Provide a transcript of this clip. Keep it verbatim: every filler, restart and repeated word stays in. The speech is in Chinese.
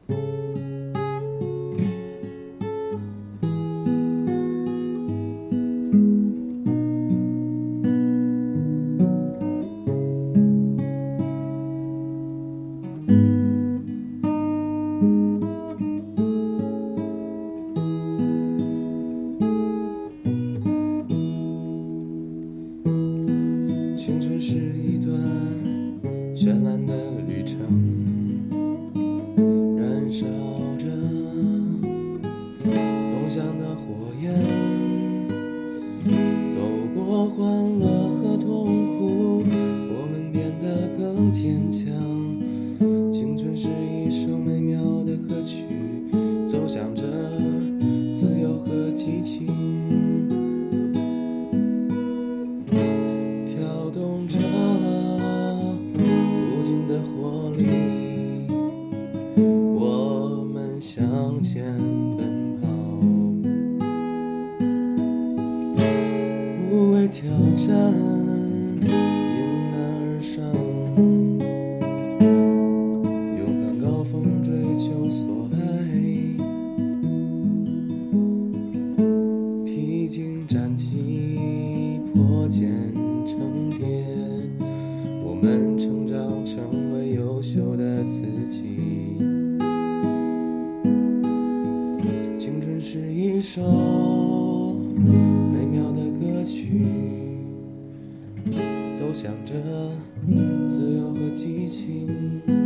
青春是一段绚烂的旅程，燃烧着梦想的火焰，走过欢乐和痛苦，我们变得更坚强。青春是一首美妙的歌曲，走向着自由和激情，跳动着无尽的活力，我们向前奔跑，无畏挑战迎难而上，勇敢高峰追求所爱，披荆斩棘破茧成蝶，我们成长成为优秀的自己。青春是一首美妙的歌曲，走向着自由和激情。